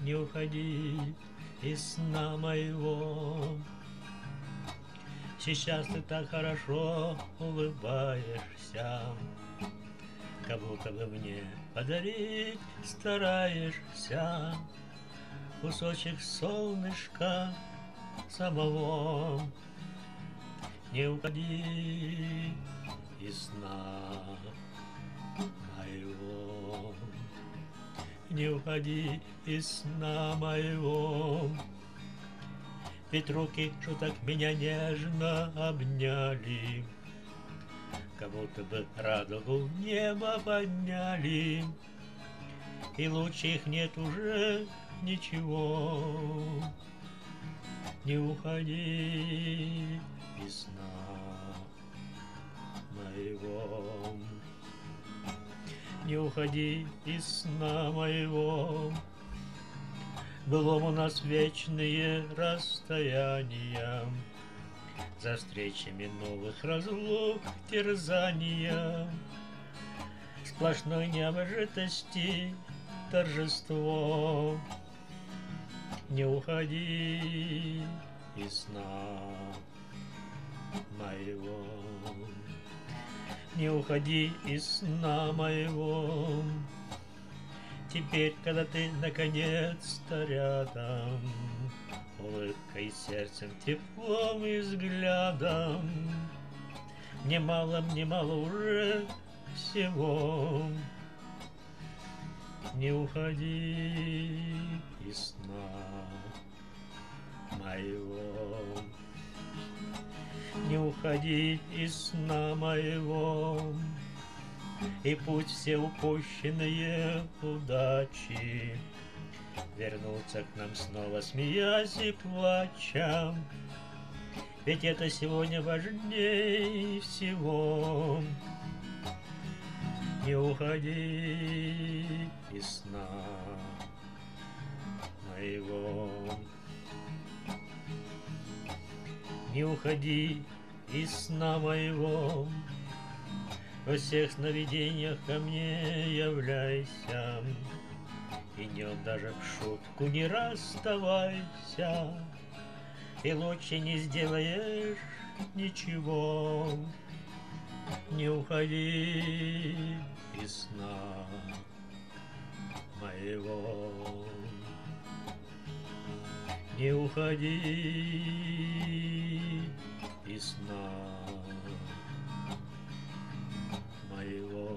не уходи из сна моего. Сейчас ты так хорошо улыбаешься, как будто бы мне подарить стараешься кусочек солнышка самого. Не уходи из сна моего, не уходи из сна моего. Ведь руки, что так меня нежно обняли, как будто бы радугу в небо подняли, и лучше их нет уже ничего. Не уходи из сна моего, не уходи из сна моего. Было у нас вечные расстояния, за встречами новых разлук терзания, сплошной необжитости торжество. Не уходи из сна моего, не уходи из сна моего. Теперь, когда ты наконец-то рядом, улыбкой, сердцем, теплом и взглядом, мне мало уже всего. Не уходи из сна моего, не уходи из сна моего. И путь все упущенные удачи вернутся к нам снова, смеясь и плача. Ведь это сегодня важнее всего. Не уходи из сна моего, не уходи из сна моего. Во всех сновидениях ко мне являйся, и днем даже в шутку не расставайся, и лучше не сделаешь ничего. Не уходи из сна моего, не уходи из сна моего.